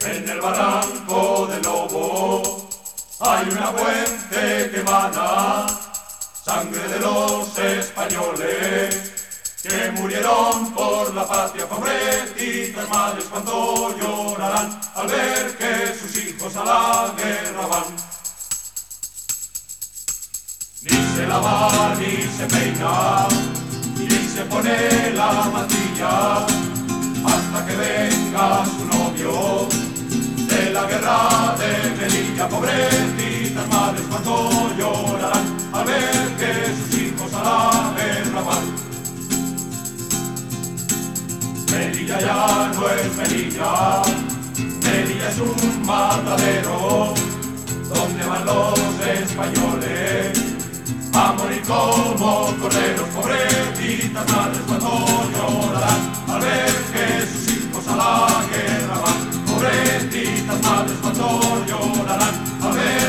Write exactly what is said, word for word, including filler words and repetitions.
En el barranco del Lobo hay una fuente que emana sangre de los españoles que murieron por la patria. Pobrecitas madres, cuánto llorarán al ver que sus hijos a la guerra van. Ni se lava ni se peina, ni se pone la mantilla hasta que venga su novio de la guerra de Melilla. Pobrecitas madres, cuánto llorarán al ver que sus hijos a la guerra van. Melilla ya no es Melilla, Melilla es un matadero donde van los españoles a morir como corderos. Pobrecitas madres, cuánto llorarán al ver que sus hijos a la guerra van. Pobrecitas madres, cuánto llorarán al ver